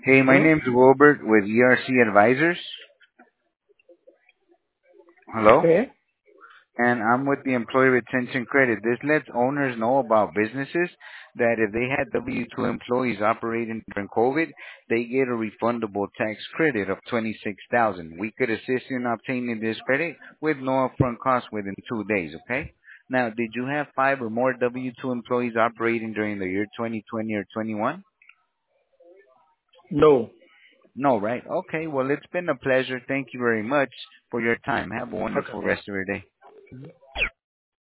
Hey, my Hmm? name's Wilbert with ERC Advisors. Hello? Okay. And I'm with the Employee Retention Credit. This lets owners know about businesses that if they had W-2 employees operating during COVID, they get a refundable tax credit of 26,000. We could assist you in obtaining this credit with no upfront cost within 2 days, okay? Now, did you have 5 or more W-2 employees operating during the year 2020 or 21? No. No, right? Okay, well, it's been a pleasure. Thank you very much for your time. Have a Okay. wonderful rest of your day.